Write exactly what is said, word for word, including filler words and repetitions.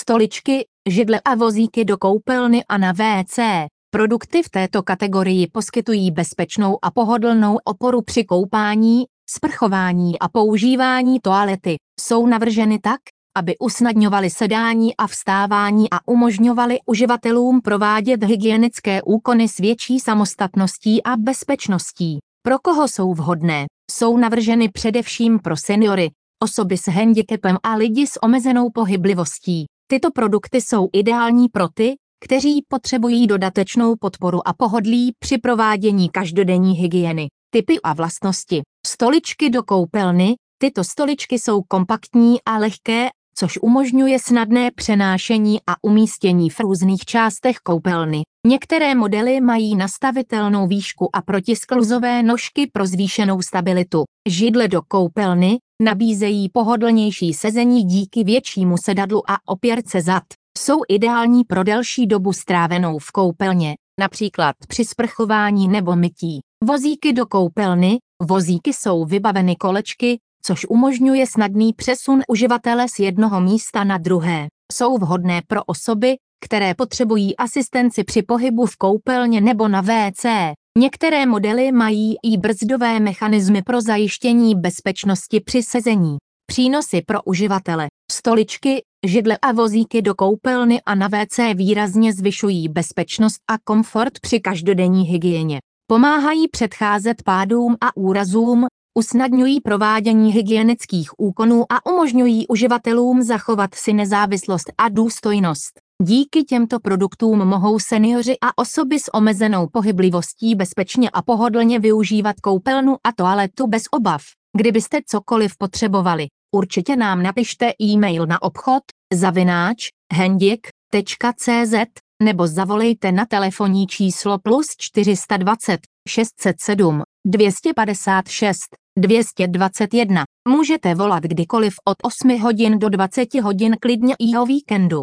stoličky, židle a vozíky do koupelny a na vé cé. Produkty v této kategorii poskytují bezpečnou a pohodlnou oporu při koupání, sprchování a používání toalety. Jsou navrženy tak, aby usnadňovaly sedání a vstávání a umožňovaly uživatelům provádět hygienické úkony s větší samostatností a bezpečností. Pro koho jsou vhodné? Jsou navrženy především pro seniory, osoby s handicapem a lidi s omezenou pohyblivostí. Tyto produkty jsou ideální pro ty, kteří potřebují dodatečnou podporu a pohodlí při provádění každodenní hygieny. Typy a vlastnosti. Stoličky do koupelny. Tyto stoličky jsou kompaktní a lehké, což umožňuje snadné přenášení a umístění v různých částech koupelny. Některé modely mají nastavitelnou výšku a protiskluzové nožky pro zvýšenou stabilitu. Židle do koupelny nabízejí pohodlnější sezení díky většímu sedadlu a opěrce zad. Jsou ideální pro delší dobu strávenou v koupelně, například při sprchování nebo mytí. Vozíky do koupelny. Vozíky jsou vybaveny kolečky, což umožňuje snadný přesun uživatele z jednoho místa na druhé. Jsou vhodné pro osoby, které potřebují asistenci při pohybu v koupelně nebo na vé cé. Některé modely mají i brzdové mechanismy pro zajištění bezpečnosti při sezení. Přínosy pro uživatele. Stoličky, židle a vozíky do koupelny a na vé cé výrazně zvyšují bezpečnost a komfort při každodenní hygieně. Pomáhají předcházet pádům a úrazům, usnadňují provádění hygienických úkonů a umožňují uživatelům zachovat si nezávislost a důstojnost. Díky těmto produktům mohou senioři a osoby s omezenou pohyblivostí bezpečně a pohodlně využívat koupelnu a toaletu bez obav. Kdybyste cokoliv potřebovali, určitě nám napište e-mail na obchod zavináč handic tečka cé zet nebo zavolejte na telefonní číslo plus čtyři sta dvacet, šest set sedm, dvě stě padesát šest, dvě stě dvacet jedna. Můžete volat kdykoliv od osmi hodin do dvaceti hodin klidně i o víkendu.